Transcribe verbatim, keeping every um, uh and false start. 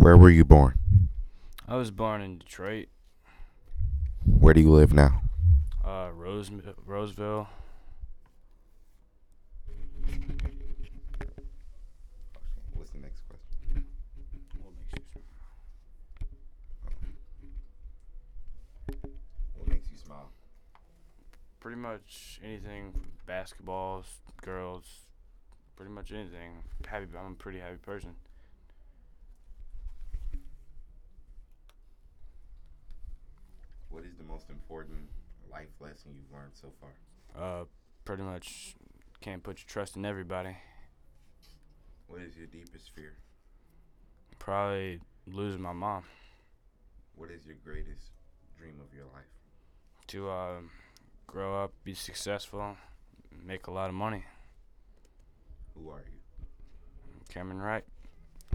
Where were you born? I was born in Detroit, Where do you live now? uh, Rose, Roseville. What's the next question? What makes you smile? What makes you smile? Pretty much anything from basketballs, girls, pretty much anything. Happy, I'm a pretty happy person. What is the most important life lesson you've learned so far? Uh, pretty much can't put your trust in everybody. What is your deepest fear? Probably losing my mom. What is your greatest dream of your life? To uh, grow up, be successful, make a lot of money. Who are you? Cameron Wright.